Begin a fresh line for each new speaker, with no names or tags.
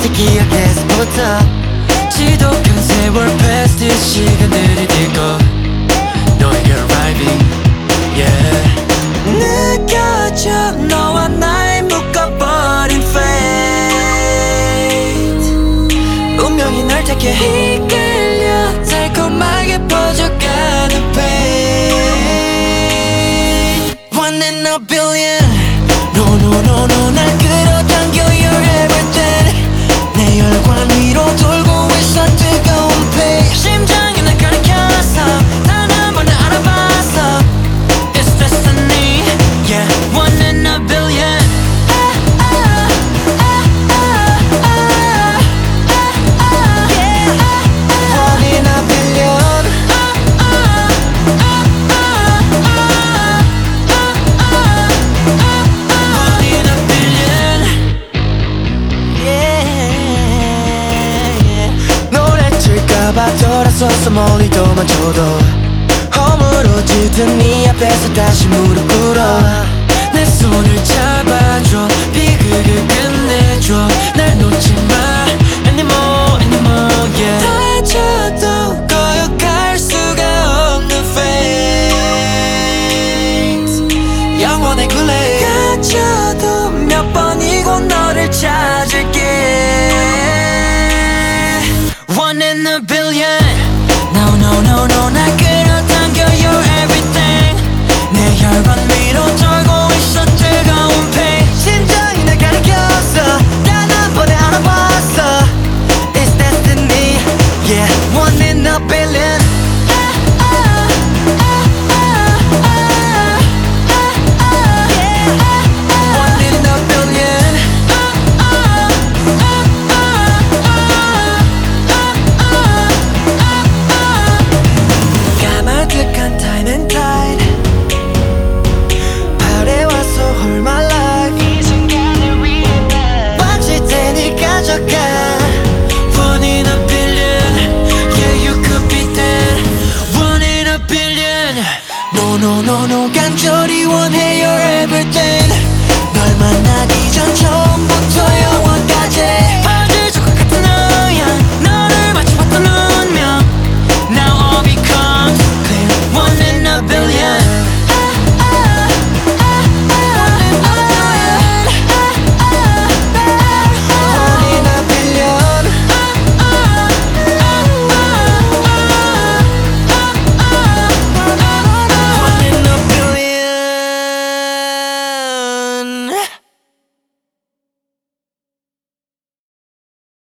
아직 기억해서부터 지독한 세월 패스트 시간들이 뛰고 너에게 arriving yeah 느껴져 너와 날 묶어버린 fate 운명이 널 찾게 이끌려 달콤하게 퍼져가는 pain One in a billion No no no no 날 끌어당겨 You're everything 내 혈관 위로 돌고 있어 뜨거운 pain 심장이 날 가리켰어 단 한 번에 알아봤어 It's destiny Yeah One in a billion One in a billion One in a billion Yeah 노래칠까봐 돌아서서 멀리 도망쳐도 허물어지던 네 앞에서 다시 무릎 꿇어 내 손을 잡아줘 비극을 끝내줘 날 놓지마 anymore anymore yeah 다쳐도 거역할 수가 없는 fate 영원의 굴레 갇혀도 몇 번이고 너를 찾을게 One in a billion No no no no